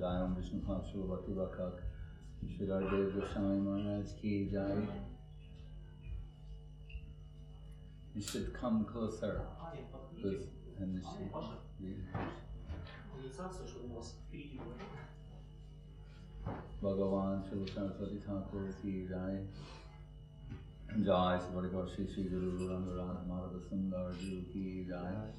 Jai Om Vishnu Pashur Bhakti Vakak Shri Gurudev Goswami Maharaj Ki Jai. You should come closer. And Bhagavan Shri Saraswati Thakur Ki Jai. Jai Sri Shri Shri Guru Rangaradha Madhava Sundar Ji Ki Jai.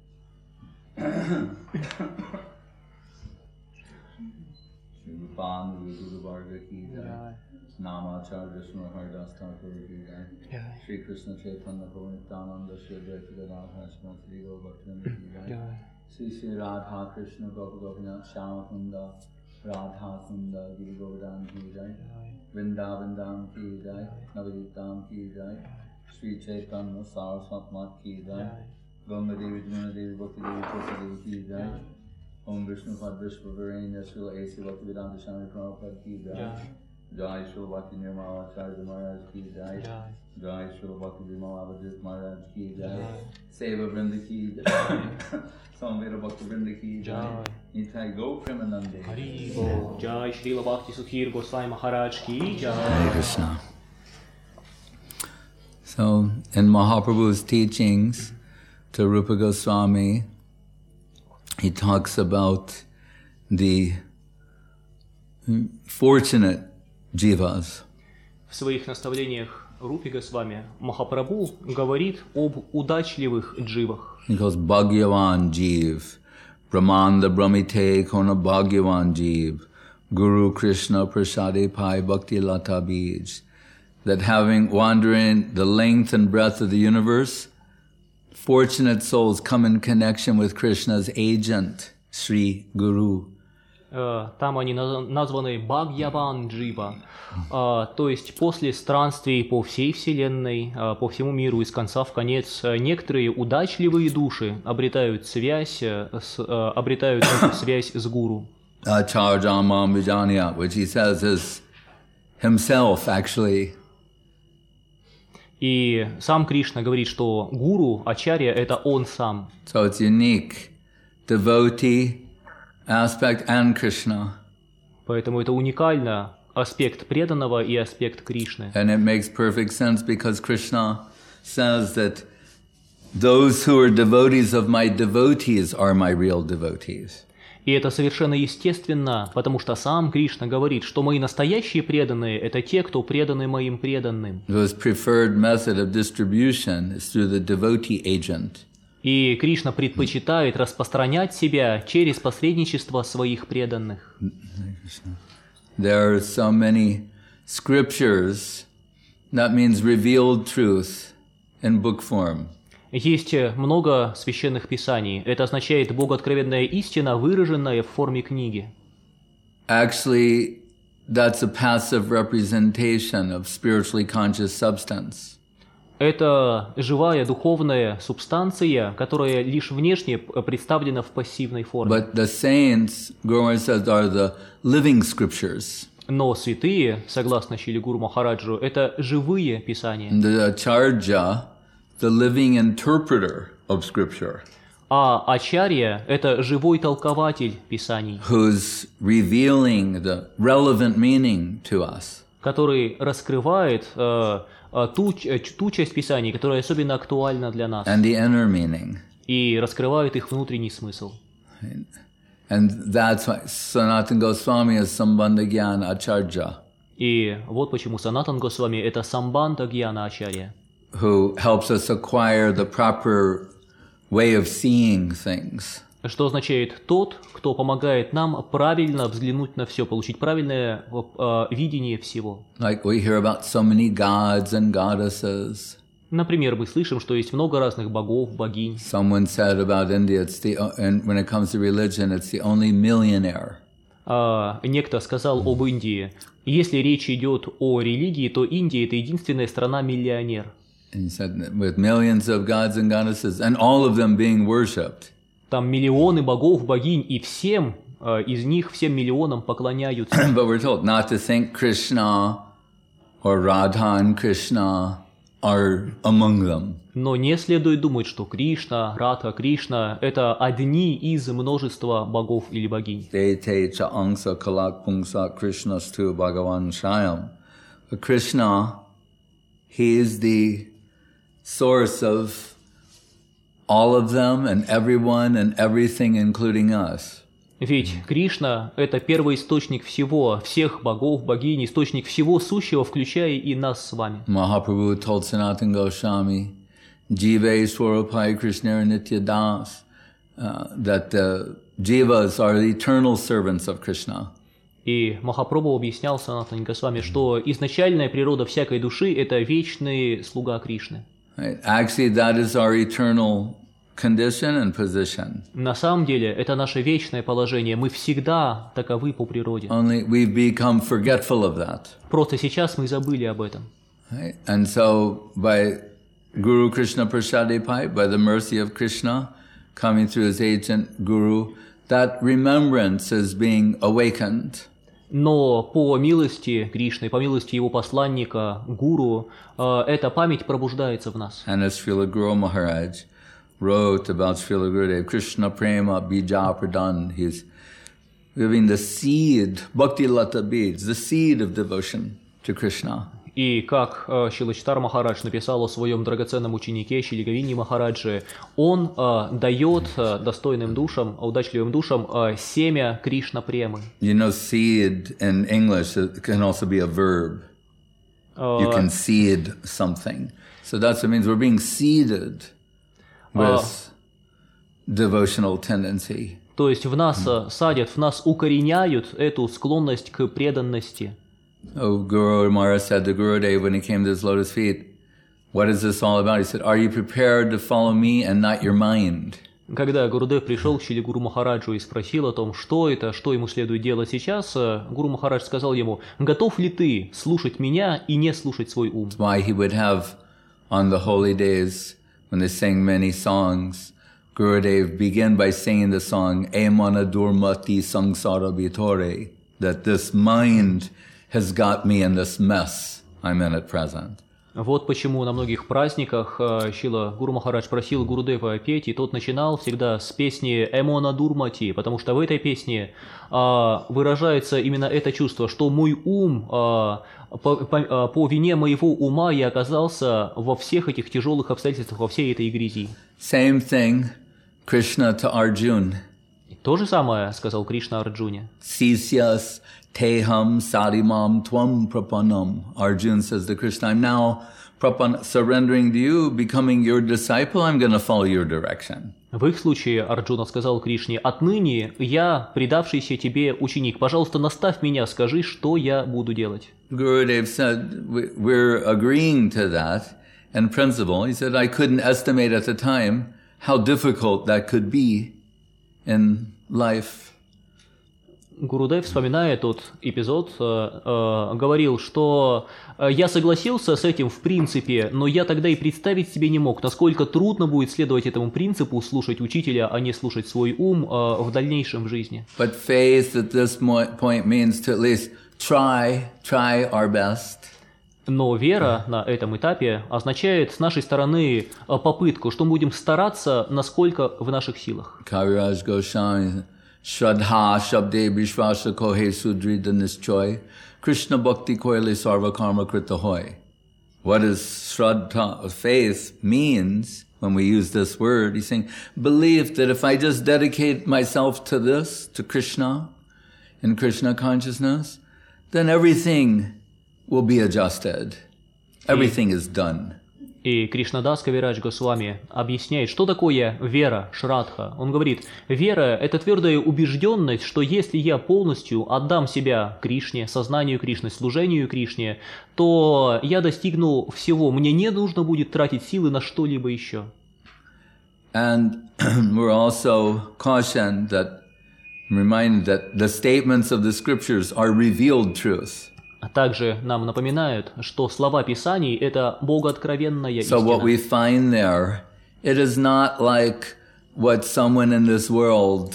Shri Rupan Guru Varga Ki Jai. Namacharya Shri Haridas Thakur Ki Jai. Shri Krishna Chaitanya Prabhu Nityananda Shri Advaita Gadadhar Sri Gaur Bhaktivinoda Ki Jai. Shri Radha Krishna Gopinath Shyama Kunda Radha Kunda Giri Govardhan Ki Jai. Vrindavan Dham Ki Jai. Navadvitam Ki Jai. Shri Chaitanya Saraswat Mat Ki Jai. Ganga Devi Jamuna Devi Bhakti Devi Chosa Devi Ki Jai. Om Vishnu Pad Vishwa Varenya Srila A.C. Bhaktivedanta Swami Prabhupada Ki Jai. Jai Srila Bhakti Nirmala Acharya Maharaj Ki Jai. Jai Srila Bhakti Vimala Avadhut Maharaj Ki Jai. Seva Vrinda Ki Jai. Samveda Bhakti Vrinda Ki Jai. Nitai Go Premanande. Hari Bo. Jai Srila Bhakti Sukhir Goswami Maharaj Ki Jai. Hare Krishna. So, in Mahaprabhu's teachings to Rupa Goswami, he talks about the fortunate jivas. В своих наставлениях Рупи Госвами Махапрабху говорит об удачливых дживах. He calls Bhagyavan Jiv, Brahmanda Brahmite Kona Bhagyavan Jiv, Guru Krishna Prasade Pai Bhakti Lata Bij. That having wandering the length and breadth of the universe, fortunate souls come in connection with Krishna's agent, Sri Guru. Там они названы Бхагьяван Джива, то есть после странствий по всей Вселенной, по всему миру, из конца в конец, некоторые удачливые души обретают связь с Гуру. Acharjamam Vijanya, which he says is himself actually. И сам Кришна говорит, что Гуру, Ачарья, это он сам. So it's unique, devotee aspect and Krishna. Поэтому это уникально, аспект преданного и аспект Кришны. And it makes perfect sense because Krishna says that those who are devotees of my devotees are my real devotees. И это совершенно естественно, потому что сам Кришна говорит, что мои настоящие преданные – это те, кто преданы моим преданным. His preferred method of distribution is through the devotee agent. И Кришна предпочитает распространять себя через посредничество своих преданных. There are so many scriptures, that means revealed truth in book form. Есть много священных писаний. Это означает богооткровенная истина, выраженная в форме книги. Actually, that's a passive representation of spiritually conscious substance. Это живая духовная субстанция, которая лишь внешне представлена в пассивной форме. But the saints, Guru says, are the living scriptures. Но святые, согласно Шрила Гуру Махараджу, это живые писания. The Acharya, the living interpreter of scripture. А Ачарья – это живой толкователь писаний, who's revealing the relevant meaning to us. Который раскрывает ту часть писаний, которая особенно актуальна для нас, and the inner meaning. И раскрывает их внутренний смысл. And that's why Sanatana Goswami is Sambandha Gyana Acharya. И вот почему Санатан Госвами – это Самбандха Гьяна Ачарья, who helps us acquire the proper way of seeing things. Что означает тот, кто помогает нам правильно взглянуть на все, получить правильное видение всего. Like we hear about so many gods and goddesses. Например, мы слышим, что есть много разных богов, богинь. Someone said about India, and when it comes to religion, it's the only millionaire. Некто сказал об Индии. Если речь идет о религии, то Индия – это единственная страна-миллионер. And he said, with millions of gods and goddesses, and all of them being worshipped. Там миллионы богов, богинь, и всем из них, всем миллионам поклоняются. But we're told not to think Krishna or Radha and Krishna are among them. Но не следует думать, что Кришна, Радха, Кришна – это одни из множества богов или богинь. Krishna, he is the source of all of them and everyone and everything, including us. Ведь Кришна – это первоисточник всего, всех богов, богинь, источник всего сущего, включая и нас с вами. Mahaprabhu told Sanatana Goswami, Jive Swarupai Krishna Nitya Das, that the Jivas are the eternal servants of Krishna. И Махапрабху объяснял Санатане Госвами, что изначальная природа всякой души – это вечный слуга Кришны. Right. Actually, that is our eternal condition and position. На самом деле, это наше вечное положение. Мы всегда таковы по природе. Only we've become forgetful of that. Просто сейчас мы забыли об этом. Right? And so, by Guru Krishna Prasadipai, by the mercy of Krishna, coming through his agent Guru, that remembrance is being awakened. Но по милости Кришны, по милости его посланника, Гуру, эта память пробуждается в нас. And as Srila Guru Maharaj wrote about Srila Gurudev, Krishna Prema Bija Pradhan, he's giving the seed, Bhakti Lata beads, the seed of devotion to Krishna. И как Шрила Махарадж написал о своем драгоценном ученике Шри Говинде Махараджи, он дает достойным душам, удачливым душам семя Кришна Премы. You know, seed in English can also be a verb. You can seed something. So that's what it means. We're being seeded with devotional tendency. То есть в нас садят, в нас укореняют эту склонность к преданности. Oh, Guru Maharaj said to Gurudev when he came to his lotus feet, what is this all about? He said, are you prepared to follow me and not your mind? Когда Гурудев пришел к Шри Гуру Махараджу и спросил о том, что это, что ему следует делать сейчас, Гуру Махарадж сказал ему, готов ли ты слушать меня и не слушать свой ум? Why he would have on the holy days when they sang many songs, Gurudev begin by singing the song, Emana Durmati Sangsara Vitore, that this mind has got me in this mess I'm in at present. Вот почему на многих праздниках Шрила Гуру Махарадж просил Гурудева петь, и тот начинал всегда с песни «Эмона Дурмати», потому что в этой песне выражается именно это чувство, что мой ум, по вине моего ума я оказался во всех этих тяжелых обстоятельствах, во всей этой грязи. Same thing, Krishna to Arjuna. То же самое сказал Кришна Арджуне. Sisyas teham sarimam tvam prapanam. Arjuna says to Krishna, I'm now surrendering to you, becoming your disciple, I'm going to follow your direction. В их случае Арджуна сказал Кришне, отныне я предавшийся тебе ученик, пожалуйста, наставь меня, скажи, что я буду делать. Gurudev said, we're agreeing to that in principle. He said, I couldn't estimate at the time how difficult that could be in life. Гурудев, вспоминая тот эпизод, говорил, что я согласился с этим в принципе, но я тогда и представить себе не мог, насколько трудно будет следовать этому принципу, слушать учителя, а не слушать свой ум в дальнейшем в жизни. But faith at this point means to at least try our best. Но вера на этом этапе означает с нашей стороны попытку, что мы будем стараться, насколько в наших силах. Kaviraj Goswami, Shraddha Shabde Vishvasa Kohe Sudrida Nischoy, Krishna Bhakti Koile Sarva Karma Krita Hoy. What does Shraddha, faith, means when we use this word? He's saying, belief that if I just dedicate myself to this, to Krishna, in Krishna consciousness, then everything will be adjusted. Everything is done. И Кришнадас Кавирадж Госвами объясняет, что такое вера, шрадха. Он говорит, вера – это твердая убежденность, что если я полностью отдам себя Кришне, сознанию Кришны, служению Кришне, то я достигну всего, мне не нужно будет тратить силы на что-либо еще. And we're also cautioned that, reminded that the statements of the scriptures are revealed truth. А также нам напоминают, что слова Писаний – это богооткровенная истина. So what we find there, it is not like what someone in this world,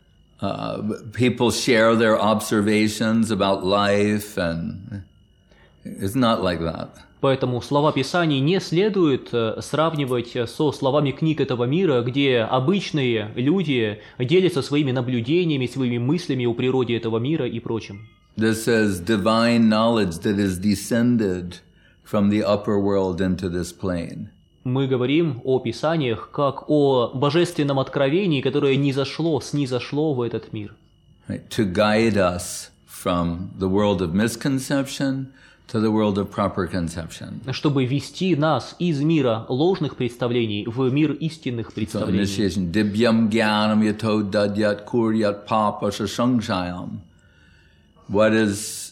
people share their observations about life, and it's not like that. Поэтому слова Писаний не следует сравнивать со словами книг этого мира, где обычные люди делятся своими наблюдениями, своими мыслями о природе этого мира и прочем. This is divine knowledge that is descended from the upper world into this plane. Мы говорим о Писаниях как о божественном откровении, которое снизошло в этот мир. Right? To guide us from the world of misconception to the world of proper conception. Чтобы вести нас из мира ложных представлений в мир истинных представлений. Initiation. Dibyam gyanam yato dadyat kuryat papa shashangshayam. What is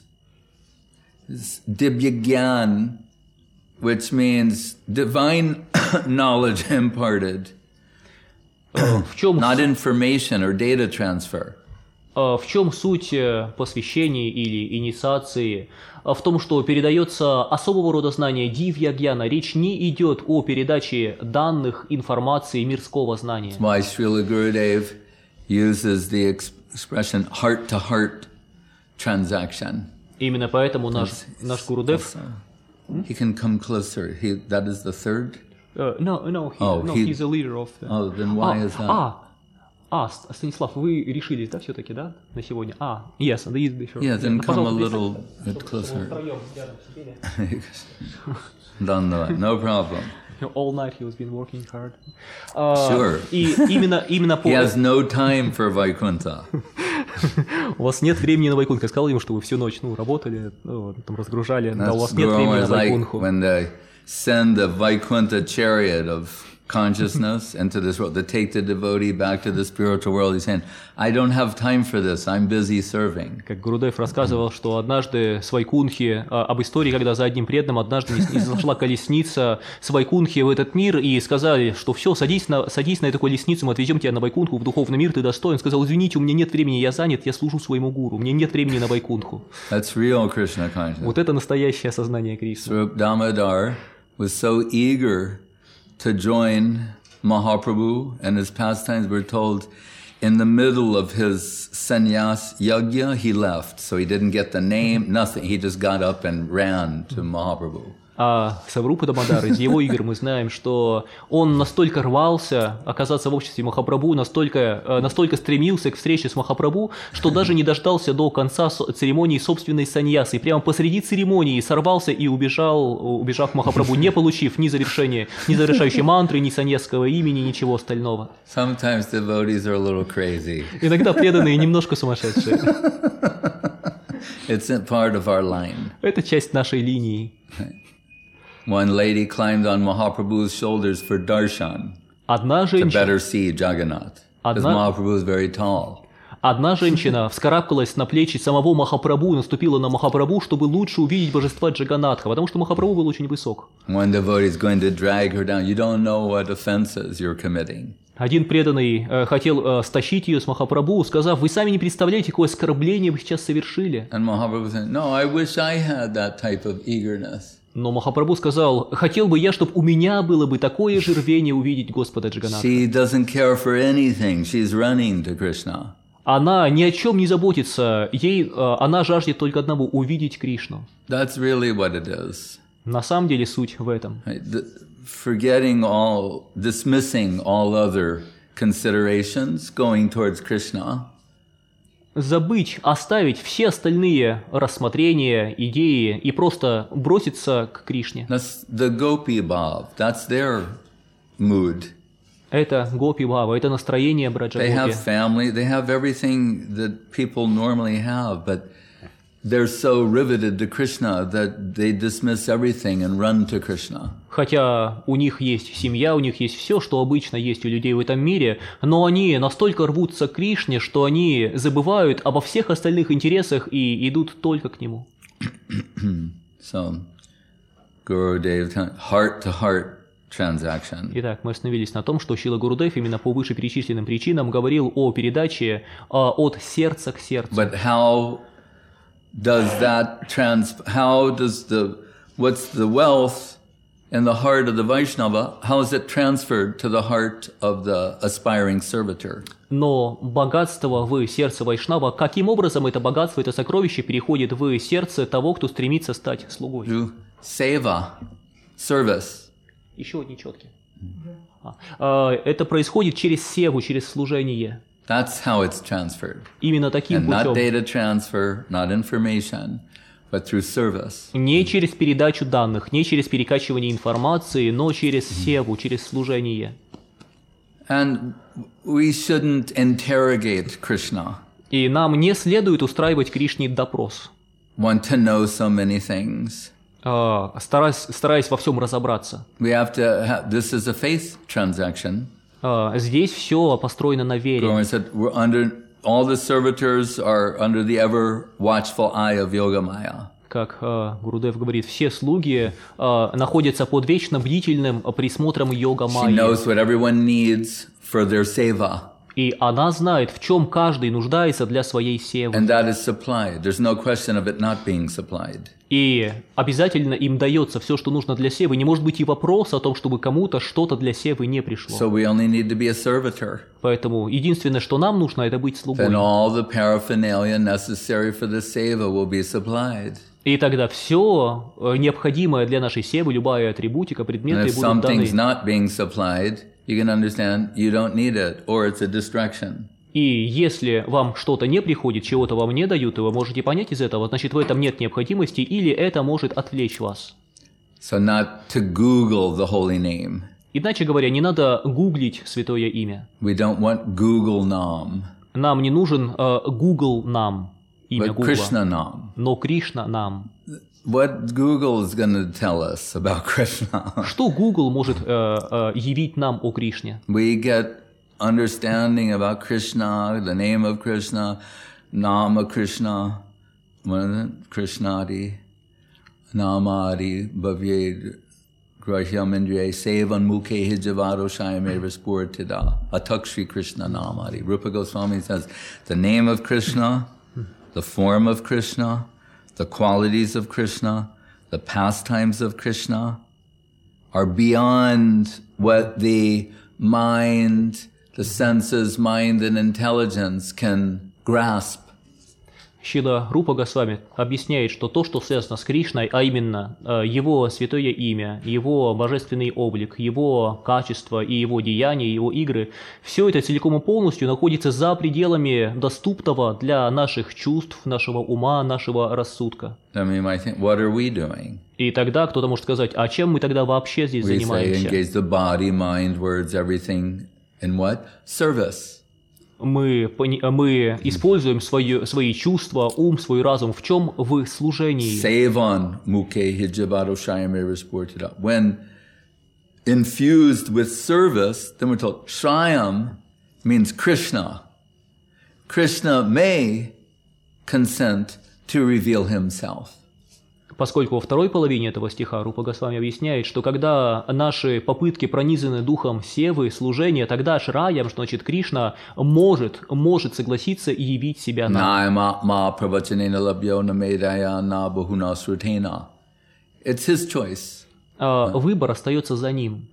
Dibya Gyan, which means divine knowledge imparted, not information or data transfer. В чем суть посвящения или инициации? В том, что передается особого рода знание дивья гьяна. Речь не идет о передаче данных, информации, мирского знания. Why Srila Gurudev uses the expression heart-to-heart transaction. Именно поэтому наш Гурудев... He can come closer. That is the third? He's a leader of the... Oh, then why is that? Станислав, вы решились, да, все-таки, да, на сегодня? Yes, Yeah, then come a little bit closer. No problem. All night he has been working hard. Sure. И именно по... He has no time for Vaikuntha. У вас нет времени на Вайкунху. Я сказал ему, что вы всю ночь работали, там разгружали, но у вас нет времени на Вайкунху. When they send the Vaikuntha chariot of consciousness into this world, to take the devotee back to the spiritual world, he's saying, I don't have time for this, I'm busy serving. Как Гурудев рассказывал, что однажды с Вайкунхи, об истории, когда за одним преданным однажды зашла колесница с Вайкунхи в этот мир, и сказали, что все, садись на эту колесницу, мы отвезем тебя на Вайкунху, в духовный мир, ты достоин. Сказал, извините, у меня нет времени, я занят, я служу своему гуру, у меня нет времени на Вайкунху. That's real Krishna consciousness. Вот это настоящее сознание Кришны. Swarup Damodar was so eager to join Mahaprabhu and his pastimes. We're told in the middle of his sannyas yajna, he left. So he didn't get the name, nothing. He just got up and ran to Mahaprabhu. А Сварупа Дамодар, из его игр мы знаем, что он настолько рвался оказаться в обществе Махапрабху, настолько стремился к встрече с Махапрабху, что даже не дождался до конца церемонии собственной саньясы. И прямо посреди церемонии сорвался и убежав к Махапрабху, не получив ни завершающей мантры, ни саньясского имени, ничего остального. Sometimes devotees are a little crazy. Иногда преданные немножко сумасшедшие. It's part of our line. Это часть нашей линии. One lady climbed on Mahaprabhu's shoulders for darshan to better see Jagannath, because Mahaprabhu is very tall. Одна женщина вскарабкалась на плечи самого Махапрабху, наступила на Махапрабху, чтобы лучше увидеть божества Джаганатха, потому что Махапрабху был очень высок. One devotee is going to drag her down. You don't know what offenses you're committing. Один преданный хотел стащить ее с Махапрабху, сказав, вы сами не представляете, какое оскорбление вы сейчас совершили. And Mahaprabhu said, no, I wish I had that type of eagerness. Но Махапрабху сказал, хотел бы я, чтобы у меня было бы такое же рвение увидеть Господа Джаганатха. She doesn't care for anything. She's running to Krishna. Она ни о чем не заботится, она жаждет только одного – увидеть Кришну. That's really what it is. На самом деле суть в этом. Dismissing all other considerations, going towards Krishna. Оставить все остальные рассмотрения, идеи и просто броситься к Кришне. That's the Gopi Bhav. That's their mood. Это Гопи Бхава, это настроение Браджа Гопи. They have family, they have everything that people normally have, but they're so riveted to Krishna that they dismiss everything and run to Krishna. Хотя у них есть семья, у них есть все, что обычно есть у людей в этом мире, но они настолько рвутся к Кришне, что они забывают обо всех остальных интересах и идут только к нему. So, Gurudev, heart to heart transaction. Итак, мы остановились на том, что Шрила Гурудев именно по вышеперечисленным причинам говорил о передаче от сердца к сердцу. But how does what's the wealth in the heart of the Vaishnava, how is it transferred to the heart of the aspiring servitor? Но богатство в сердце Вайшнава, каким образом это богатство, это сокровище переходит в сердце того, кто стремится стать слугой? Seva, service. Еще одни четки. Это происходит через севу, через служение. That's how it's transferred. Именно таким And not путем. data transfer, not information, but through service. Не через передачу данных, не через перекачивание информации, но через севу, через служение. And we shouldn't interrogate Krishna. И нам не следует устраивать Кришне допрос, Want to know so many things. стараясь во всем разобраться. We have to have, this is a faith transaction. Здесь все построено на вере. Guru said, we're under, all the servitors are under the ever watchful eye of Yogamaya. Как Гурудев говорит, все слуги находятся под вечно бдительным присмотром йога She майи. knows what everyone needs for their seva. И она знает, в чем каждый нуждается для своей севы. And that is supplied. There's no question of it not being supplied. И обязательно им дается все, что нужно для севы. Не может быть и вопроса о том, чтобы кому-то что-то для севы не пришло. So we only need to be a servitor. Поэтому единственное, что нам нужно, это быть слугой. Then all the paraphernalia necessary for the seva will be supplied. И тогда все необходимое для нашей севы, любая атрибутика, And предметы if будут даны. something's not being supplied, you can understand you don't need it, or it's a distraction. И если вам что-то не приходит, чего-то вам не дают, и вы можете понять из этого, значит в этом нет необходимости, или это может отвлечь вас. So not to Google the holy name. Иначе говоря, не надо гуглить святое имя. We don't want Google Nam, Нам не нужен Google нам, имя but Гугла, Krishna Nam. но Кришна нам. What Google is going to tell us about Krishna? Что Google может явить нам о Кришне? We get understanding about Krishna, the name of Krishna, Nama Krishna, what is it? Krishnadi, Namadi, Bhavyed, Grahyam Indriya, Sevan Mukhe Hijavado Shayame Rasportida, Atakshri Krishna Namadi. Rupa Goswami says, the name of Krishna, the form of Krishna, the qualities of Krishna, the pastimes of Krishna are beyond what the mind, the senses, mind and intelligence can grasp. Шрила Рупа Госвами объясняет, что то, что связано с Кришной, а именно его святое имя, его божественный облик, его качество и его деяния, его игры, все это целиком и полностью находится за пределами доступного для наших чувств, нашего ума, нашего рассудка. I mean, I think, what are we doing? И тогда кто-то может сказать, а чем мы тогда вообще здесь We say занимаемся? engage the body, mind, words, everything in what? Service. Мы используем свои чувства, ум, свой разум. В чем? В служении. Sevan mukhe hijabado shayame rasportida. When infused with service, then we're told Shrayam means Krishna. Krishna may consent to reveal himself. Поскольку во второй половине этого стиха Рупа Госвами объясняет, что когда наши попытки пронизаны духом севы, служения, тогда Шраям, что значит Кришна, может согласиться и явить себя нам. It's his choice. Выбор остается за ним.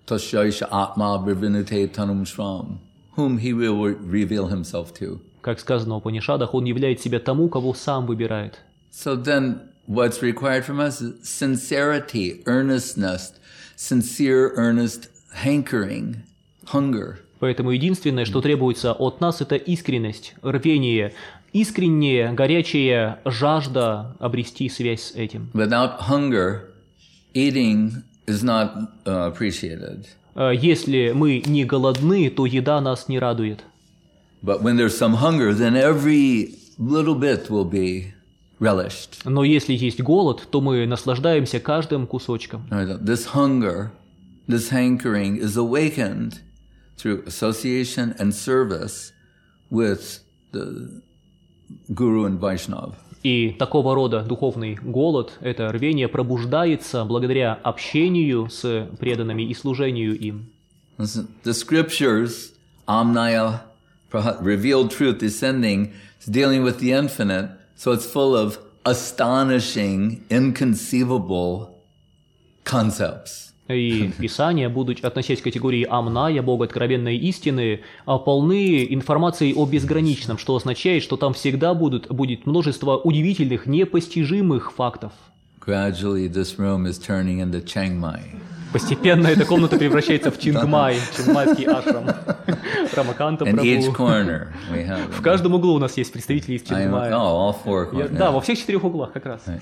Whom he will reveal himself to. Как сказано в Упанишадах, он являет себя тому, кого сам выбирает. So then what's required from us is sincerity, earnestness, sincere, earnest hankering, hunger. Поэтому единственное, что требуется от нас, это искренность, рвение, искренняя, горячая жажда обрести связь с этим. Without hunger, eating is not appreciated. Если мы не голодны, то еда нас не радует. But when there's some hunger, then every little bit will be relished. Но если есть голод, то мы наслаждаемся каждым кусочком. This hunger, this hankering is awakened through association and service with the Guru and Vaishnava. И такого рода духовный голод, это рвение пробуждается благодаря общению с преданными и служению им. The scriptures, Amnaya, revealed truth descending, is dealing with the infinite. So it's full of astonishing, inconceivable concepts. И Писания, будучи относясь к категории Амная, Бога откровенной истины, полны информацией о безграничном, что означает, что там всегда будет множество удивительных, непостижимых фактов. Gradually this room is turning into Chiang Mai. Постепенно эта комната превращается в Чингмай, чингмайский ашрам. Рамаканта In each Прабху. corner we have. В каждом углу у нас есть представители из Чингмая. All four corners. Да, во всех 4 углах как раз.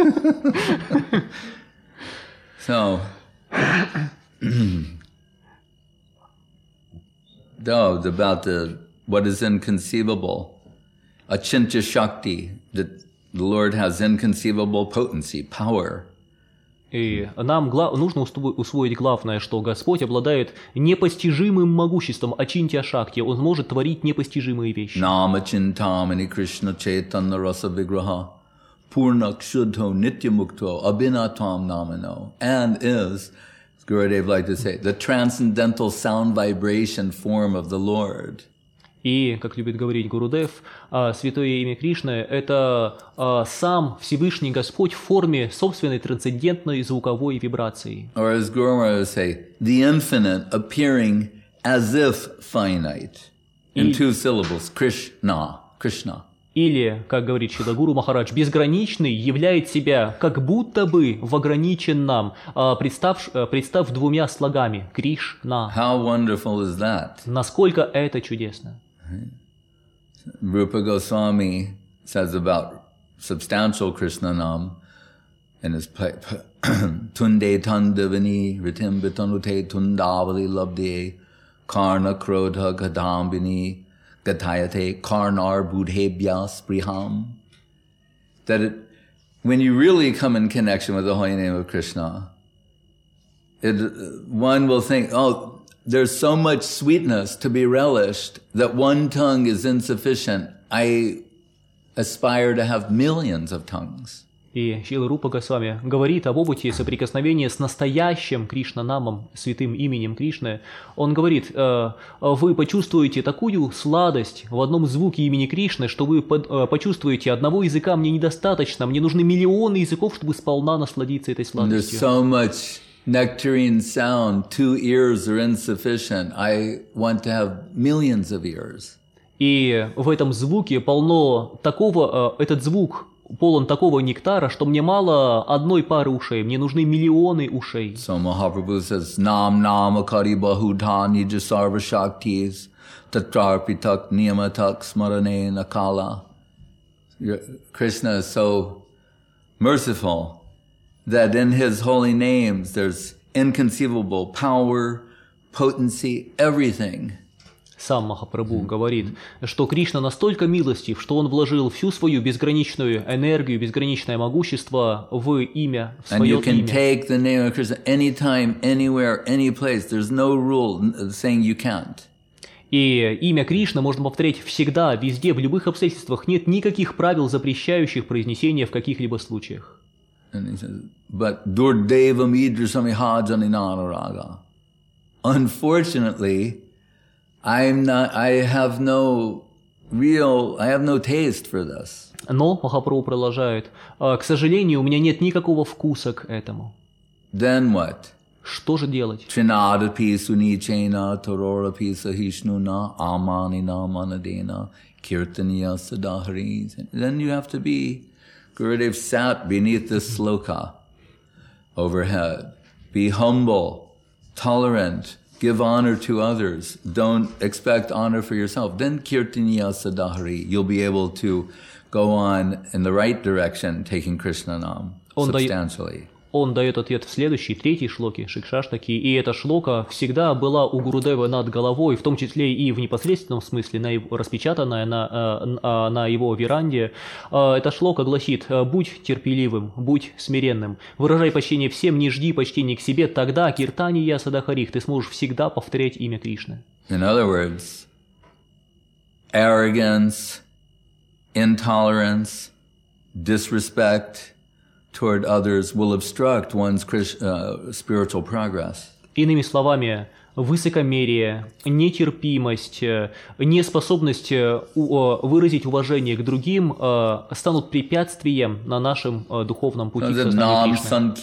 So, about what is inconceivable, Achintya Shakti, that the Lord has inconceivable potency, power. И нам нужно усвоить главное, что Господь обладает непостижимым могуществом, ачинтья шакти, Он может творить непостижимые вещи. Nama Chintamani Krishna Chaitanya Rasa Vigraha Purnak Shuddho Nityamukto Abhinatam Namano, and is, as Gurudev liked to say, the transcendental sound vibration form of the Lord. И, как любит говорить Гурудев, святое имя Кришны – это сам Всевышний Господь в форме собственной трансцендентной звуковой вибрации. Or as Guru Maharaj would say, the infinite appearing as if finite. In two syllables, Krishna, Krishna. Или, как говорит Шрила Гуру Махарадж, безграничный являет себя как будто бы в ограниченном, представ двумя слогами – Кришна. How wonderful is that? Насколько это чудесно. Rupa Goswami says about substantial Krishna Nam in his play, Tunde Tandavini Ritim Bitanute Tundavali Labde Karna Krodha Gadambini Gatayate Karnar Budhebhya Spriham. That when you really come in connection with the holy name of Krishna, one will think, oh, there's so much sweetness to be relished that one tongue is insufficient. I aspire to have millions of tongues. И Шрила Рупа Госвами говорит об опыте соприкосновения с настоящим Кришна-намом, святым именем Кришны. Он говорит, вы почувствуете такую сладость в одном звуке имени Кришны, что вы почувствуете, одного языка мне недостаточно, мне нужны миллионы языков, чтобы сполна насладиться этой сладостью. There's so much nectarine sound, 2 ears are insufficient. I want to have millions of ears. И в этом звуке полно такого, этот звук полон такого нектара, что мне мало одной пары ушей, мне нужны миллионы ушей. So Mahaprabhu says, Nam Nam Akari Bahudha Nija Sarva Shaktis Tatarpitak Niyamatak Smarane Nakala. Krishna is so merciful that in his holy names there's inconceivable power, potency, everything. Сам Махапрабху говорит, что Кришна настолько милостив, что он вложил всю свою безграничную энергию, безграничное могущество в имя, в свое имя. And you can take the name of Krishna anytime, anywhere, any place. There's no rule saying you can't. И имя Кришна можно повторять всегда, везде, в любых обстоятельствах. Нет никаких правил, запрещающих произнесение в каких-либо случаях. And he says, but Durdevam Idrasami Hajaninanaraga. Unfortunately, I have no taste for this. Но, Махапрабху продолжает, к сожалению, у меня нет никакого вкуса к этому. Then what? Что же делать? Trinadapi sunichena tororapi sahishnuna amanina manadena kirtaniya sadahari. Then you have to be, Gurudev sat beneath this sloka overhead. Be humble, tolerant, give honor to others. Don't expect honor for yourself. Then kirtaniya sadahari. You'll be able to go on in the right direction, taking Krishna Nam substantially. Он дает ответ в следующей, 3-й шлоке Шикшаштаки, и эта шлока всегда была у Гурудева над головой, в том числе и в непосредственном смысле, распечатанная на его веранде. Эта шлока гласит: «Будь терпеливым, будь смиренным, выражай почтение всем, не жди почтения к себе, тогда киртания садахарих, ты сможешь всегда повторять имя Кришны». In other words, arrogance, intolerance, disrespect toward others will obstruct one's spiritual progress. Иными словами, высокомерие, нетерпимость, неспособность выразить уважение к другим станут препятствием на нашем духовном пути к сознанию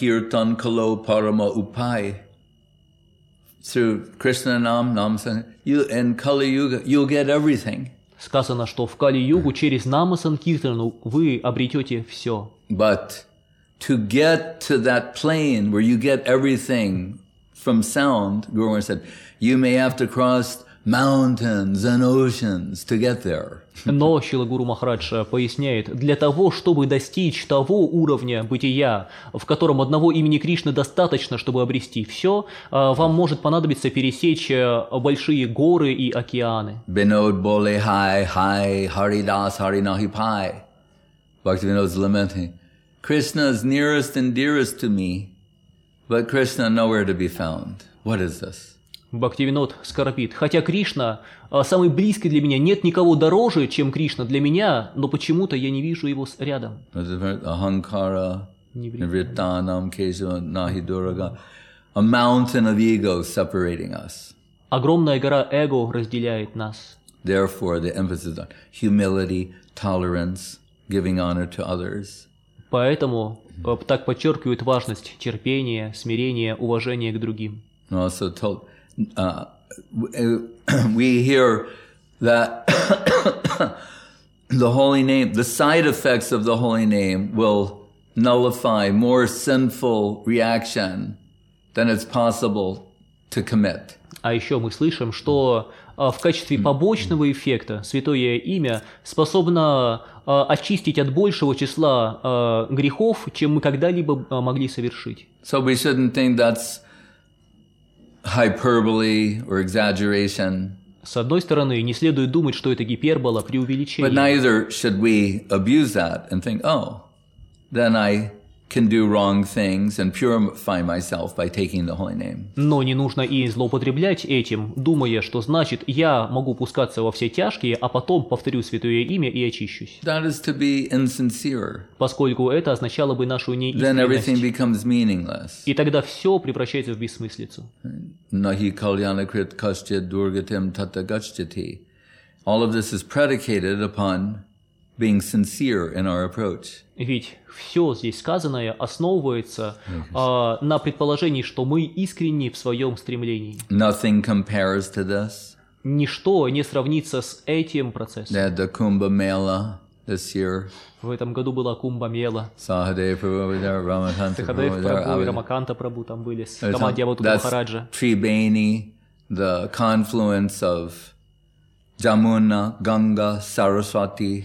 Кришны. Through Krishna Nam, in Kali Yuga, you'll get everything. Сказано, что в Кали-югу через Нама Санкиртану вы обретете все. But to get to that plane where you get everything from sound, Guru Maharaj said, you may have to cross mountains and oceans to get there. Но Шрила Гуру Махарадж поясняет, для того, чтобы достичь того уровня бытия, в котором одного имени Кришны достаточно, чтобы обрести все, вам может понадобиться пересечь большие горы и океаны. Binod bole hai, hai, Haridas, Harinahi pai. Bhaktivinoda's lamenting. Krishna is nearest and dearest to me, but Krishna nowhere to be found. What is this? Бхактивинод скорбит. Хотя Кришна самый близкий для меня, нет никого дороже, чем Кришна для меня, но почему-то я не вижу его рядом. Ahankara, Nivrittanam, Kesava, Nahi Duraga. A mountain of ego separating us. Огромная гора эго разделяет нас. Therefore, the emphasis on humility, tolerance, giving honor to others. Поэтому так подчеркивают важность терпения, смирения, уважения к другим. Also told, we hear that the holy name, the side effects of the holy name will nullify more sinful reaction than it's possible to commit. А еще мы слышим, что в качестве побочного эффекта святое имя способно очистить от большего числа грехов, чем мы когда-либо могли совершить. So we shouldn't think that's hyperbole or exaggeration. С одной стороны, не следует думать, что это гипербола, преувеличение. But neither should we abuse that and think, oh, then I can do wrong things and purify myself by taking the holy name. Но не нужно и злоупотреблять этим, думая, что значит, я могу пускаться во все тяжкие, а потом повторю святое имя и очищусь. That is to be insincere. Поскольку это означало бы нашу Then everything неискренность. becomes meaningless. И тогда все превращается в бессмыслицу. Nahi kalyanakrit kaschit durgatim tatagachjati. All of this is predicated upon being sincere in our approach. Ведь все здесь сказанное основывается на предположении, что мы искренни в своем стремлении. Nothing compares to this. Ничто не сравнится с этим процессом. They had the Kumbh Mela this year. В этом году была Кумба Мела. Sahadeva Prabhu was there, Ramakanta Сахадев Prabhu was Прабху и there. Рамаканта Прабху там были с командой Аватука That's Махараджа. Tribeni, the confluence of Jamuna, Ganga, Saraswati.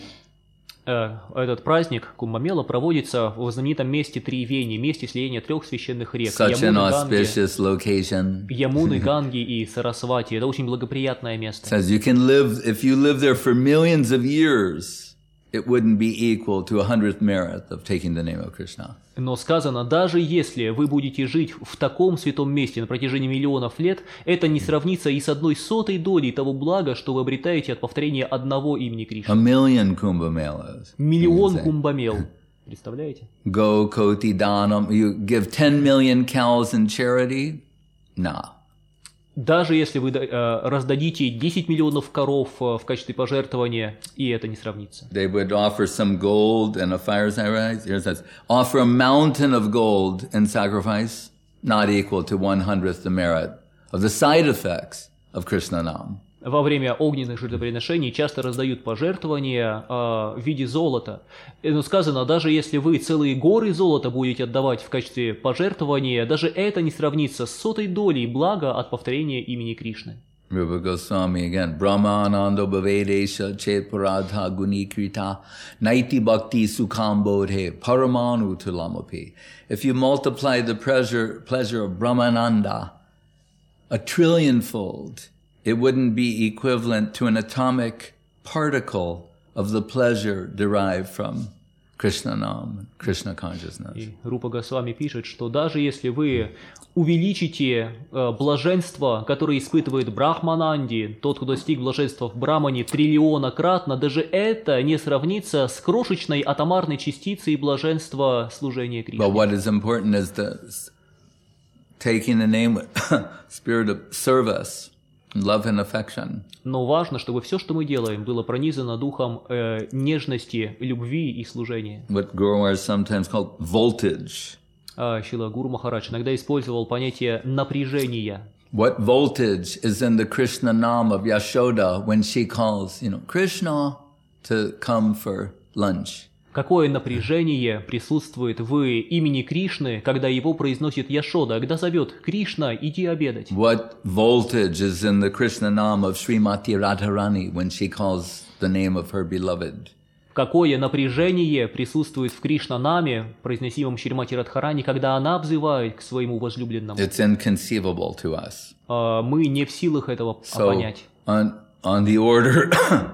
Этот праздник Кумбамела проводится в знаменитом месте Тривени, месте слияния трех священных рек. Such an auspicious location. Ямуны, Ганги и Сарасвати. Это очень благоприятное место. Says you can live, if you live there for millions of years, it wouldn't be equal to 100th merit of taking the name of Krishna. Но сказано, даже если вы будете жить в таком святом месте на протяжении миллионов лет, это не сравнится и с 1/100 долей того блага, что вы обретаете от повторения одного имени Кришны. 1 million Kumbh Melas. Миллион кумбамел. Представляете? Go koti danam. You give 10 million cows in charity? Nah. Даже если вы раздадите 10 миллионов коров в качестве пожертвования, и это не сравнится. They would offer some gold and a fire sacrifice. Here it says, offer a mountain of gold in sacrifice, not equal to 100th the merit of the side effects of Krishna Nam. Во время огненных жертвоприношений часто раздают пожертвования в виде золота. Но сказано, даже если вы целые горы золота будете отдавать в качестве пожертвования, даже это не сравнится с 100 долей блага от повторения имени Кришны. Rupa Goswami again, Brahmananda Bhavedesha Chetparadha Gunikrita Naiti Bhakti Sukhambodhe Paramanu Tulamapi. If you multiply the pleasure of Brahmananda a trillionfold, it wouldn't be equivalent to an atomic particle of the pleasure derived from Krishna Nam, Krishna consciousness. И Рупа Госвами пишет, что даже если вы увеличите блаженство, которое испытывает Брахмананди, тот, кто достиг блаженства в Брахмане, триллионократно, даже это не сравнится с крошечной атомарной частицей блаженства служения Кришне. But what is important is the taking the name with spirit of service. Love and affection. Но важно, чтобы все, что мы делаем, было пронизано духом нежности, любви и служения. What Guru Maharaj sometimes called voltage. Шрила Гуру Махарадж иногда использовал понятие напряжения. What voltage is in the Krishna Nam of Yashoda when she calls, Krishna to come for lunch? Какое напряжение присутствует в имени Кришны, когда его произносит Яшода, когда зовет «Кришна, иди обедать». What voltage is in the Krishna Nam of Srimati Radharani when she calls the name of her beloved? Какое напряжение присутствует в Кришна-наме, произносимом Шримати Радхарани, когда она обзывает к своему возлюбленному. It's inconceivable to us. Мы не в силах этого понять. On the order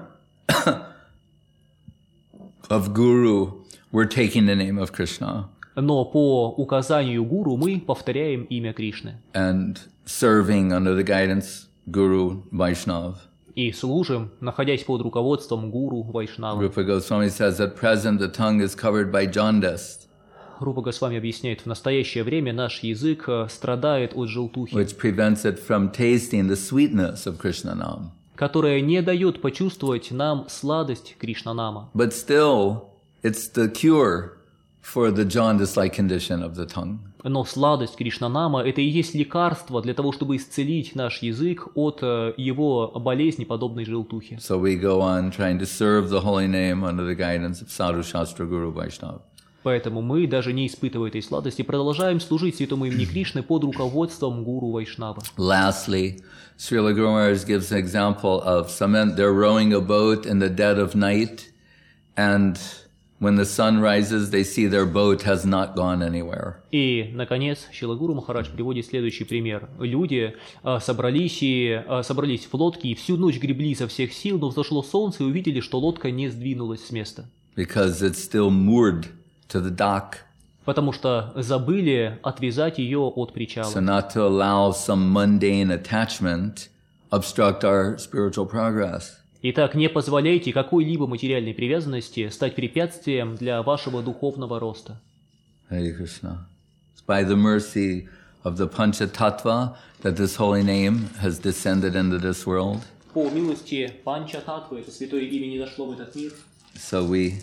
of Guru, we're taking the name of Krishna. Но по указанию гуру мы повторяем имя Кришны. And serving under the guidance Guru Vaishnav. И служим, находясь под руководством гуру Вайшнавы. Rupa Goswami says at present the tongue is covered by jaundice, Рупа Госвами объясняет, в настоящее время наш язык страдает от желтухи, which prevents it from tasting the sweetness of Krishna Nam. которая не дает почувствовать нам сладость Кришнанама. But still, it's the cure for the jaundice-like condition of the tongue. Но сладость Кришнанама – это и есть лекарство для того, чтобы исцелить наш язык от его болезни, подобной желтухе. So we go on trying to serve the holy name under the guidance of Sadhu Shastra Guru Vaishnava. Поэтому мы, даже не испытывая этой сладости, продолжаем служить святому имени Кришны под руководством гуру Вайшнава. Lastly, Srila Guru Maharaj gives an example of someone, they're rowing a boat in the dead of night, and when the sun rises, they see their boat has not gone anywhere. И, наконец, Шрила Гуру Махарадж приводит следующий пример. Люди собрались в лодке и всю ночь гребли изо всех сил, но взошло солнце и увидели, что лодка не сдвинулась с места. Because it's still moored to the dock. Потому что забыли отвязать ее от причала. So not to allow some mundane attachment obstruct our spiritual progress. Итак, не позволяйте какой-либо материальной привязанности стать препятствием для вашего духовного роста. Hare Krishna. It's by the mercy of the Panchatattva that this holy name has descended into this world. По милости Панчататтвы, это святое имя, не дошло в этот мир. So we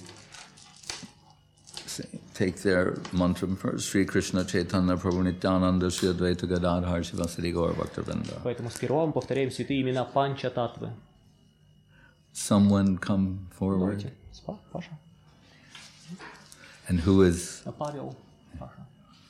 take their mantra first. Sri Krishna Chaitanya Prabhu Nityananda Sri Advaita Gadadhar Shivasari Gaur Bhaktivinoda. Поэтому сперва мы повторяем святые имена Панчататтвы. Someone come forward. Паша. And who is? Павел. Паша.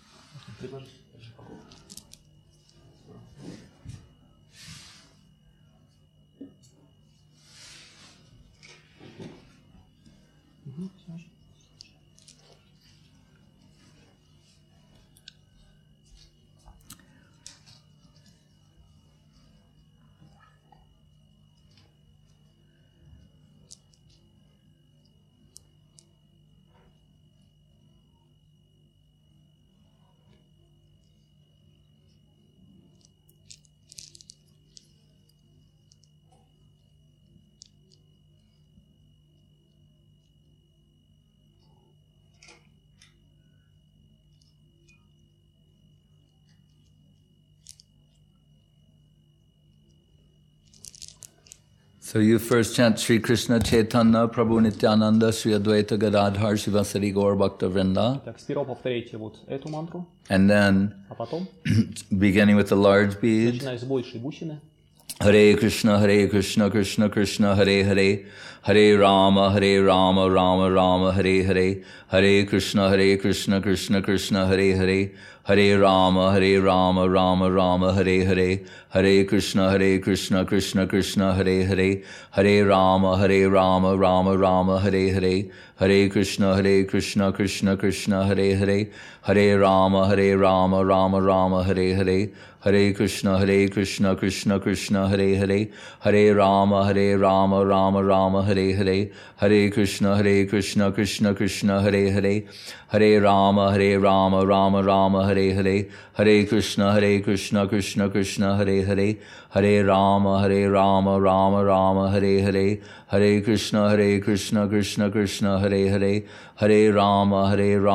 So you first chant Sri Krishna Chaitanya Prabhu Nityananda Sri Advaita Gadadhar Shivasari Gaur Bhaktivinoda. Так, сперва повторяйте вот эту мантру, And then, а потом, beginning with the large bead, начиная с большей бусины, Hare Krishna, Krishna Krishna, Hare Hare, Hare Rama, Rama Rama, Hare Hare, Hare Krishna, Krishna Krishna, Hare Hare, Hare Rama, Rama Rama, Hare Hare, Hare Krishna, Krishna Krishna, Hare Hare, Hare Rama, Rama Rama, Hare Hare, Hare Krishna, Krishna Krishna, Hare Hare, Hare Rama, Rama Rama, Hare Hare, Hare Krishna, Krishna Krishna, Hare Hare, Hare Rama, Rama Rama, Hare Hare, Hare Krishna, Krishna Krishna, Hare Hare, Hare Rama, Rama Rama, Hare Hare, Hare Krishna, Krishna Krishna, Hare Hare, Hare Rama, Rama Rama, Hare Hare, Hare Krishna, Krishna Krishna, Hare Hare, Hare Rama,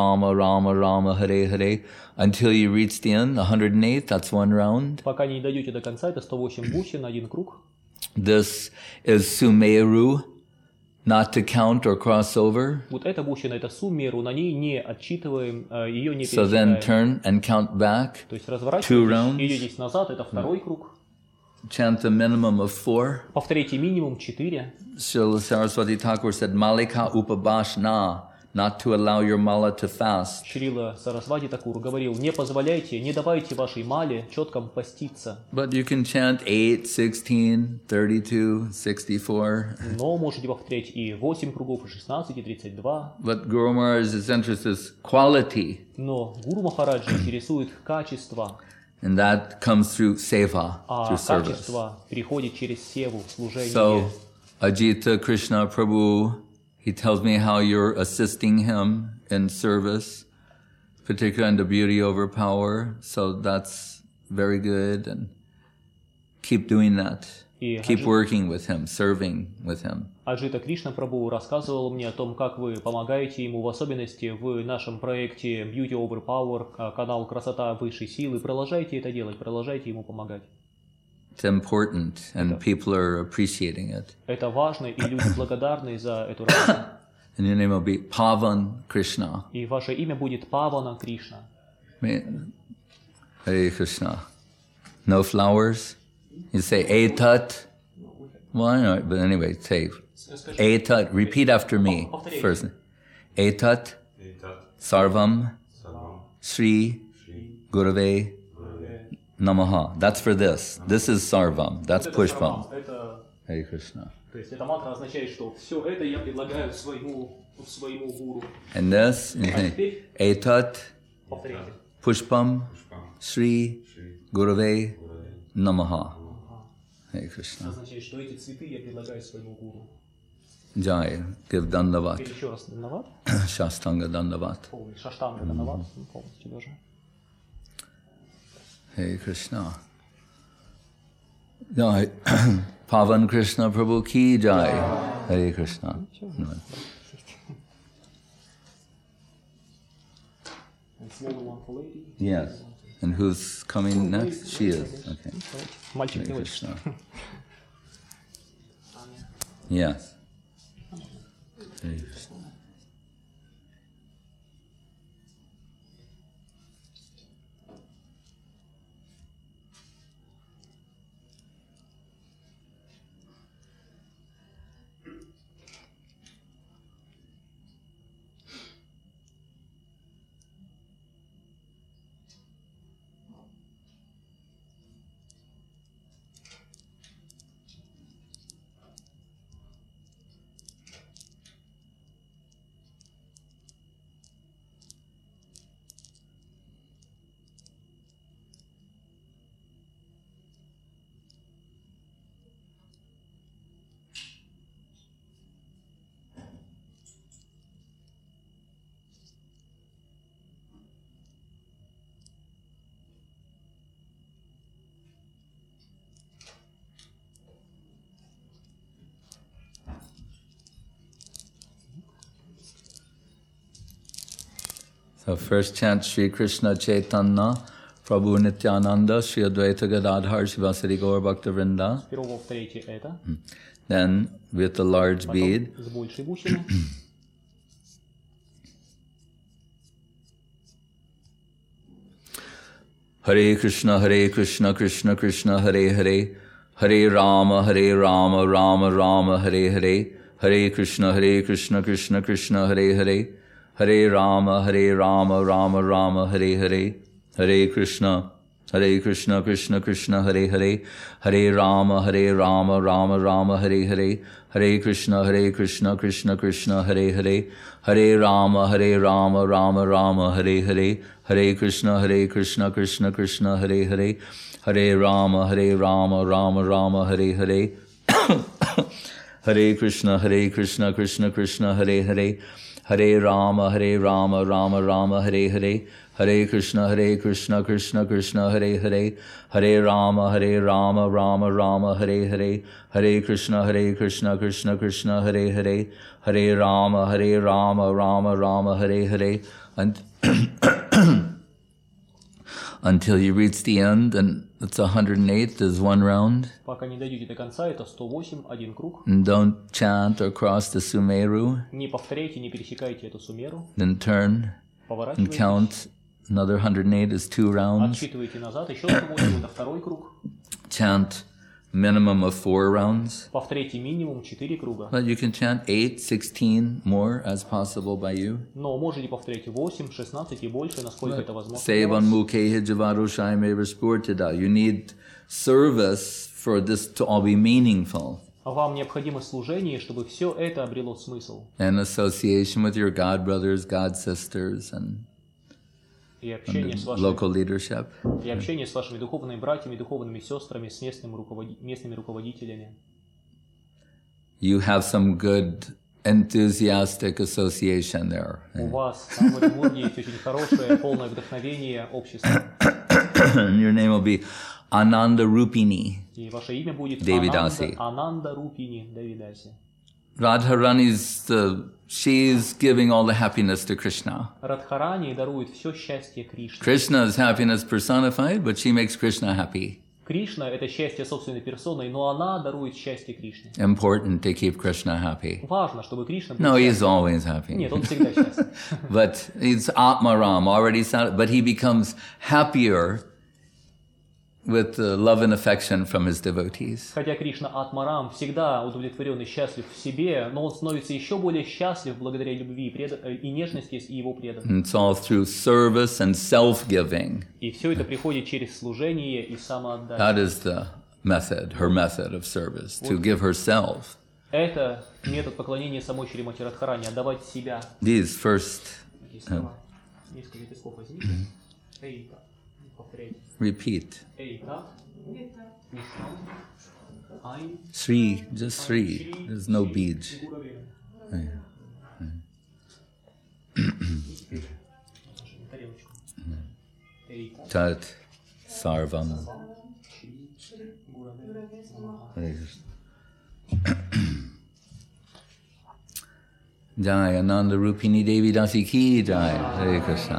Rama Hare Hare, until you reach the end, 108, that's one round. Пока не дойдете до конца, это 108 бусин, один круг. This is Sumeru, not to count or cross over. Вот эта бусина, это суммеру, на ней не отчитываем, ее не So then пересчитаем. turn and count back. То есть Two разворачивайтесь, rounds. идете назад, это второй круг. Chant a minimum of 4. Повторяйте минимум 4. Srila Saraswati Thakur said, Malika upabashna not to allow your mala to fast. Шрила Сарасвати Такур говорил: не позволяйте, не давайте вашей мале четком поститься. But you can chant 8, 16, 32, 64. Но можете повторять и 8 кругов, и 16, и 32. But Guru Maharaj's interest is quality. Но Гуру Махараджа интересует качество. And that comes through seva, through service. Качество приходит через севу, служение. So, Ajita Krishna Prabhu, he tells me how you're assisting him in service, particularly in the beauty over power. So that's very good, and keep doing that. Keep working with him, serving with him. Аджита Кришна Прабху рассказывал мне о том, как вы помогаете ему, в особенности в нашем проекте Beauty Over Power, канал «Красота высшей силы». Продолжайте это делать, продолжайте ему помогать. It's important, and people are appreciating it. Это важно, и люди благодарны за эту работу. And your name will be Pavan Krishna. И ваше имя будет Павана Кришна. Hare Krishna. No flowers? You say Etat. Well, I know, but anyway, say Etat. Repeat after me first. Etat Sarvam Sri Gurave Namaha. That's for this. This is Sarvam. That's Pushpam. Hare Krishna. То есть эта мантра означает, что все это я предлагаю своему гуру. And this, Etat Pushpam Sri Gurave Namaha. Hare Krishna. Означает, что эти цветы я предлагаю своему гуру. Jai, give Dandavat. Еще раз Дандават. Shastanga Dandavat. Шаштанга Дандават. Полностью даже. Hare Krishna. Jai. Pavan Krishna Prabhu ki jai. Hare Krishna. Yes. And who's coming next? She is. Okay. Мальчик не хочет. Yes. Hare Krishna. So first chant Shri Krishna Chaitanya, Prabhu Nityananda, Shri Advaita Gadadhar, Shivasari Gaur Bhakta Vrinda. Then with the large bead. Hare Krishna, Krishna Krishna, Hare Hare, Hare Rama, Rama Rama, Hare Hare, Hare Krishna, Krishna Krishna, Hare Hare, Hare Rama, Rama Rama, Hare Hare, Hare Krishna, Krishna Krishna, Hare Hare, Hare Rama, Rama Rama, Hare Hare, Hare Krishna, Krishna Krishna, Hare Hare, Hare Rama, Rama Rama, Hare Hare, Hare Krishna, Krishna Krishna, Hare Hare, Hare Rama, Rama Rama, Hare Hare, Hare Krishna, Krishna, Hare Hare, Hare Rama, Rama Rama, Hare Hare, Hare Krishna, Krishna, Hare Hare, Hare Rama, Rama Rama, Hare Hare, Hare Krishna, Krishna, Hare Hare, Hare Rama, Rama, Hare Hare, until you reach the end, and it's 108 is one round. Пока не дойдете до конца, это 108, один круг. And don't chant or cross the Sumeru. Не повторяйте, не пересекайте эту Сумеру. Then turn and count. Another 108 is 2 rounds. Отсчитывайте назад, еще 108, это второй круг. Chant minimum of 4 rounds. Повторите минимум 4 круга. But you can chant 8, 16 more as possible by you. Но можете повторять 8, 16 и больше, насколько это возможно. You need service for this to all be meaningful. Вам необходимо служение, чтобы все это обрело смысл. And association with your God brothers, God sisters, and local leadership. И общение с вашими духовными братьями, духовными сестрами, с местными руководителями. You have some good enthusiastic association there. У вас там в Оренбурге есть очень хорошее, полное вдохновение общество. Your name will be Ananda Rupini. И ваше имя будет Ананда Рупини Девидаси. Radharani's she's giving all the happiness to Krishna. Радхарани дарует все счастье Кришне. Krishna's happiness personified, but she makes Krishna happy. Кришна — это счастье собственной персоной, но она дарует счастье Кришне. Important to keep Krishna happy. Важно, чтобы Кришна был No, he's always happy. Нет, он всегда счастлив. But he's Atmaram, already sounded, but he becomes happier with the love and affection from his devotees. Хотя Кришна Атмарам всегда удовлетворен и счастлив в себе, но он становится еще более счастлив благодаря любви и нежности его преданных. It's all through service and self-giving. И все это приходит через служение и самоотдачу. That is the method, her method of service, to give herself. Это метод поклонения самой Шримати Радхарани, отдавать себя. These first. Несколько слов возьмите. Повторяйте. Repeat. 3, just 3. There's no beads. Tat Sarvam. Jai Ananda Rupini Devi Dasi Ki Jai. Hare Krishna.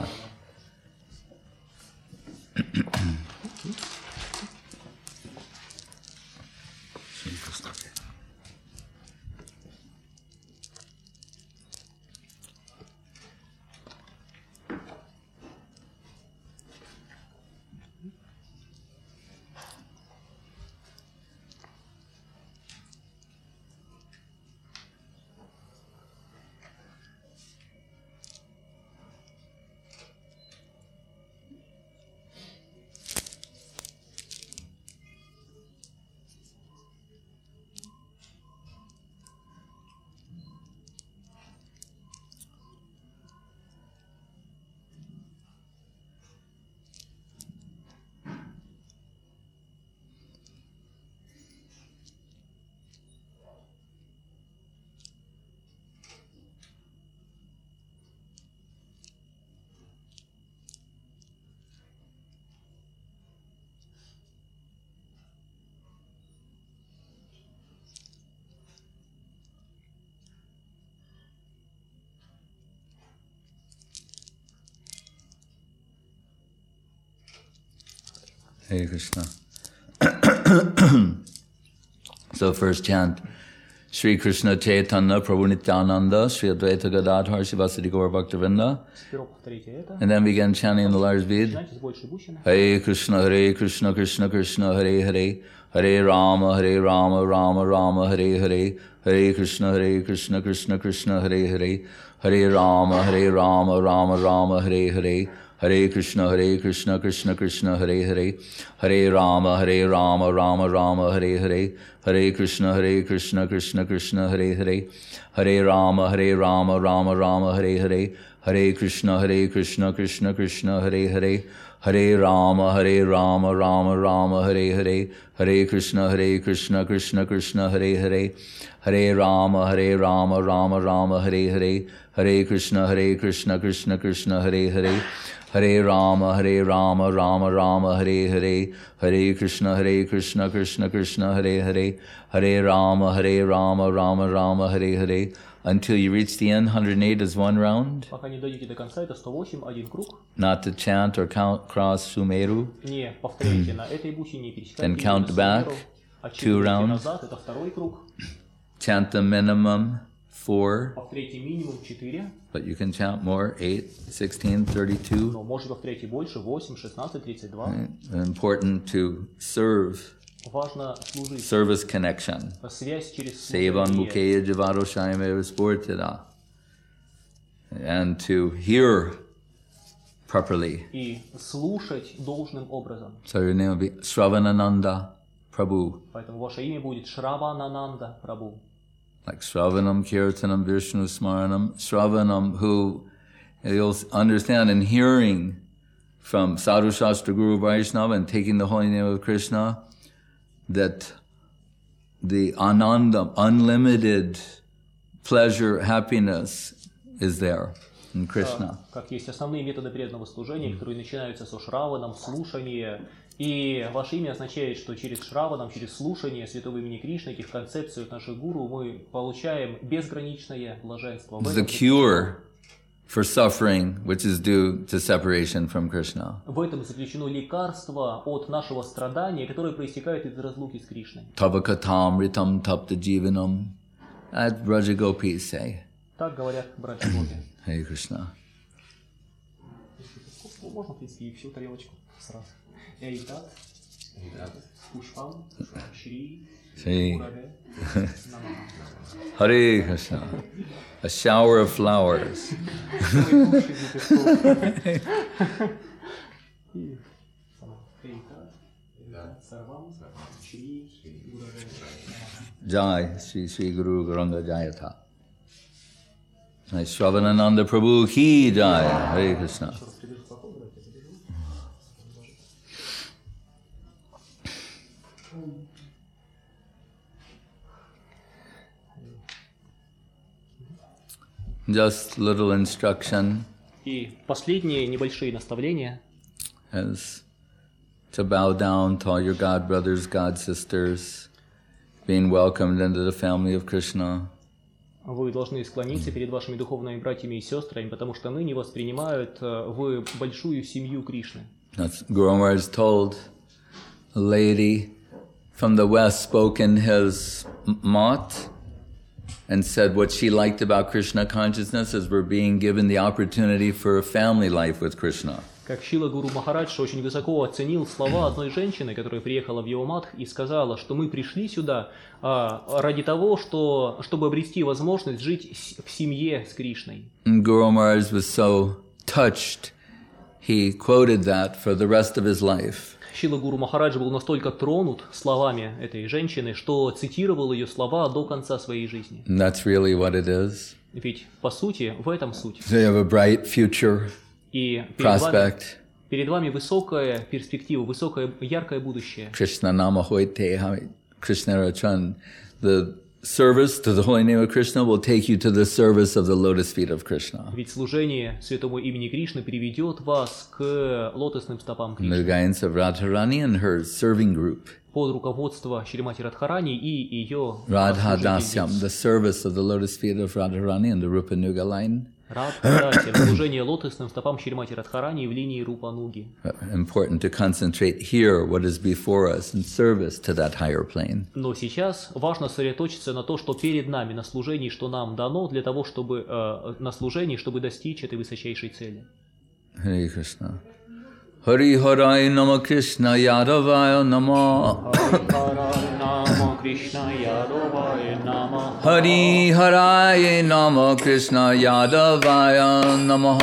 Hare Krishna. So first chant, Shri Krishna Chaitanya Prabhu Nityananda, Shri Advaita Gadadhar Shivasadi Gaur Bhaktivinoda. And then begin chanting the large bead. Hare Krishna, Krishna Krishna, Hare Hare. Hare Rama, Rama Rama, Hare Hare. Hare Krishna, Krishna Krishna, Hare Hare. Hare Rama, Rama Rama, Hare Hare. Hare Krishna, Krishna Krishna, Hare Hare. Hare Rama, Rama Rama, Hare Hare. Hare Krishna, Krishna Krishna, Hare Hare. Hare Rama, Rama Rama, Hare Hare. Hare Krishna, Krishna Krishna, Hare Hare. Hare Rama, Rama Rama, Hare Hare. Hare Krishna, Krishna Krishna, Hare Hare. Hare Rama, Rama Rama, Hare Hare. Hare Krishna, Krishna Krishna, Hare Hare. Hare Rama, Rama Rama, Hare Hare. Hare Krishna, Krishna Krishna, Hare Hare. Hare Rama, Rama Rama, Hare Hare. Until you reach the end, 108 is one round. Пока не дойдете до конца, это 108, один круг. Not to chant or count, cross Sumeru. Не повторяйте на этой бусине, не пересекайте. Then count back, 2 rounds. Назад, это второй круг. Chant the minimum 4. Повторяйте минимум 4. But you can chant more, 8, 16, 32. Но можете повторять и больше, 8, 16, 32. Important to serve. важно служить. Service connection. Связь через Sevan служение. Mukheya Javaro Shaimeva Sportida. And to hear properly. И слушать должным образом. So your name will be Shravanananda Prabhu. Поэтому ваше имя будет Шраванананда Прабhu. Like Shravanam, Kirtanam, Vishnu Smaranam. Shravanam, who you'll understand in hearing from Sadhu Shastra Guru Vaishnava and taking the holy name of Krishna, that the ananda, unlimited pleasure, happiness is there in Krishna. Как есть основные методы преданного служения, которые начинаются со Шраваном, слушания. И ваше имя означает, что через Шраваном, через слушание святого имени Кришны, этих концепций от наших гуру, мы получаем безграничное блаженство. The cure for suffering, which is due to separation from Krishna. В этом заключено лекарство от нашего страдания, которое проистекает из разлуки с Кришной. Tavakatam ritam tapta jivanam. That Braja Gopis say. Так говорят братья Гопи. Hare Krishna. Можно, в принципе, и всю тарелочку сразу. Эйтат, Пушпам, Шри, Shri. Hare Krishna. A shower of flowers. Jai, Sri Guru Gauranga Jayatha. Shravanananda Prabhu ki Jai. Hare Krishna. Just little instruction. И последние небольшие наставления. As to bow down to all your God brothers, God sisters, being welcomed into the family of Krishna. Вы должны склониться перед вашими духовными братьями и сестрами, потому что ныне воспринимают в большую семью Кришны. Guru Maharaj told a lady from the West spoke in his mat and said what she liked about Krishna consciousness is we're being given the opportunity for a family life with Krishna. Как Шрила Гуру Махарадж очень высоко оценил слова одной женщины, которая приехала в его матх и сказала, что мы пришли сюда ради того, чтобы обрести возможность жить в семье с Кришной. Guru Maharaj was so touched, he quoted that for the rest of his life. Шрила Гуру Махарадж был настолько тронут словами этой женщины, что цитировал ее слова до конца своей жизни. And that's really what it is. Ведь, по сути, в этом суть. So you have a bright future, И prospect. перед вами высокая перспектива, высокое, яркое будущее. Krishna nama hoite Krishna rachan. The service to the holy name of Krishna will take you to the service of the lotus feet of Krishna. Ведь служение святому имени Кришны приведет вас к лотосным стопам The Кришны. guidance of Radharani and her serving group. Под руководством Шримати Радхарани и ее Radha Dasyam, the service of the lotus feet of Radharani and the Rupa Nuga line. Радхарати, служение лотосным стопам Шримати Радхарани в линии Рупануги. Important to concentrate here what is before us in service to that higher plane. Но сейчас важно сосредоточиться на то, что перед нами, на служении, что нам дано, для того, чтобы на служении, чтобы достичь этой высочайшей цели. Hare Krishna. Hari Harai Nama Krishna Yadavaya Nama. Hari Harai Nama Krishna Yadavaya Nama.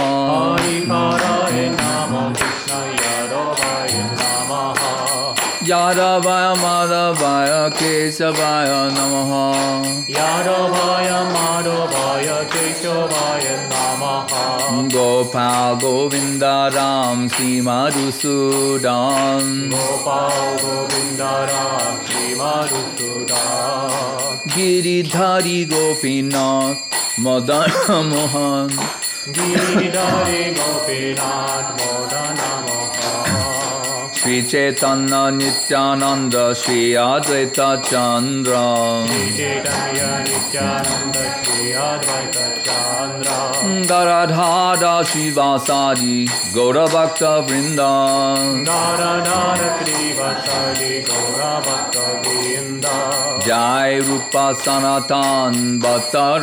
Yadavaya Madhavaya Kesavaya Namaha. Yadavaya Madhavaya Kesavaya Namaha. Gopal Govinda Ram Sri Madhusudan. Gopal Govinda Ram Sri Madhusudan. Giridhari Gopinath Madana Mohan. Giridhari Gopinath Madana Mohan. Shri Chaitanya Nityananda Shri Advaita Chandra. Shri Chaitanya Nityananda Shri Advaita Chandra. Dharadhara Shivasadi Gaura Bhakta Vrinda. Dharadhara Shivasadi Gaura Bhakta Vrinda. Jai Rupa Sanatan Bhatta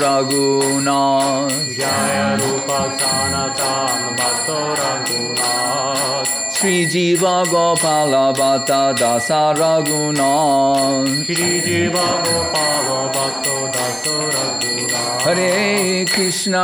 Raghunath. Jaya Rupa Sanatan Bhatta Raghunath. Shri Jiva Gopala Bhatta Dasa Raghuna Shri Jiva Gopala Bhatta Dasa Raghuna Hare Krishna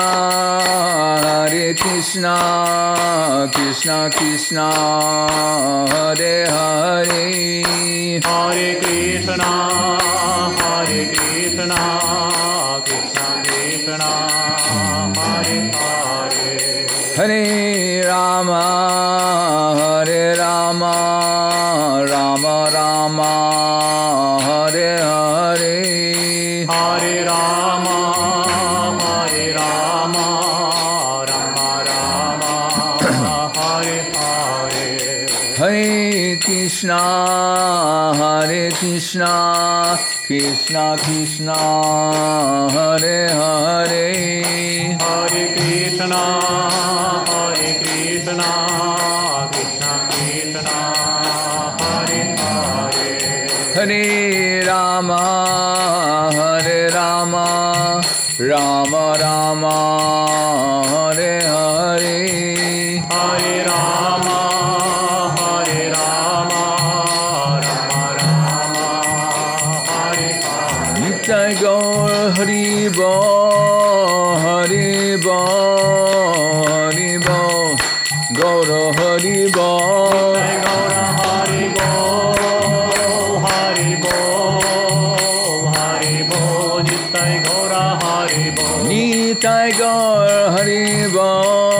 Krishna Krishna Hare Hare Hare Krishna Krishna Krishna Hare Hare Hare Rama Rama Rama Hare Hare Hare Rama Rama Rama Hare Hare Hare Krishna Krishna Krishna Hare Hare Hare Krishna Krishna Krishna Hare Hare Hare Rama Rama Rama Hare Hare Hare Rama Rama Rama Hare Hare Nitai Gaur Hari Bo Gaura Hari Bo Gaura Hari Bo Hari Bo Hari Bo Nitai Gaura Hari Bo Nitai Gaur Hari Bo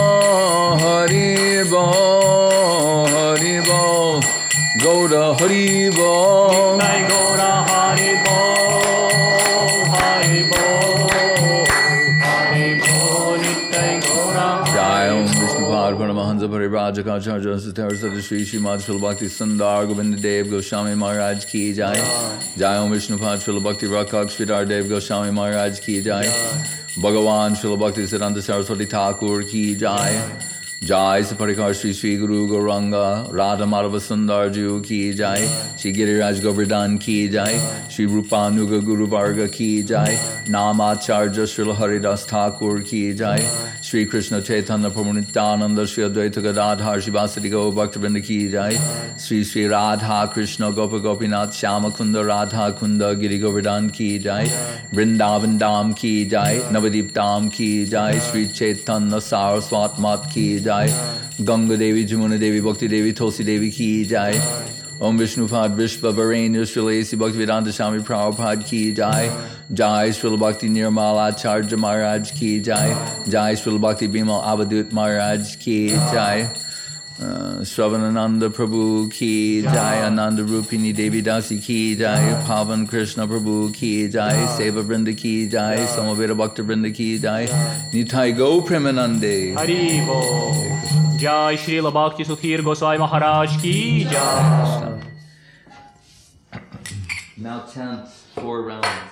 Gaura Hari Bo Nitai Gaura Hari Bo Hari Bo Hari Bo Nitai Gaura Jai Om Vishnupad Paramahansa Parivrajakaacharya Sathar Sadashri Srimad Srila Bhakti Sundar Govinda Dev Goswami Maharaj Ki Jai Jai Om Vishnupad Srila Bhakti Rakshak Sridhar Dev Goswami Maharaj Ki Jai Bhagavan Srila Bhakti Siddhanta Saraswati Thakur Ki Jai Jai Saparikar Sri Guru Gauranga Radha Madhava Sundar Ju Ki Jai Shri Giriraj Govardhan Ki Jai Shri Rupanuga Guru Varga Ki Jai Namacharya Srila Haridas Thakur Ki Jai Shri Krishna Chaitanya Prabhu Shri Advaita Gadadhar Shri Vasadi Gaur Bhaktivinoda Ki Jai Shri Radha Krishna Gopa Gopinath Shama Kunda Radha Kunda Giri Govardhan Ki Jai Vrindavan Dham Ki Jai Navadip Dham Ki Jai Shri Chaitanya Saraswat Mat Ki Jai Ganga Devi Jamuna Devi Bhakti Devi Tulsi Devi Ki Jai Om Vishnupad Vishva Varenya Srila A.C. Bhaktivedanta Swami Prabhupada Ki Jai Jai Srila Bhakti Nirmala Acharya Maharaj Ki Jai Jai Srila Bhakti Bimal Avadut Maharaj Ki Jai Shravanananda Prabhu Ki Jai Ananda Rupini Devi Dasi Ki Jai Pavan Krishna Prabhu Ki Jai Seva Vrinda Ki Jai Samaveda Bhakta Vrinda Ki Jai Nitai Go Premanande Hari Bo Jai Srila Bhakti Sudhir Goswami Maharaj Ki Jai Now chant 4 rounds.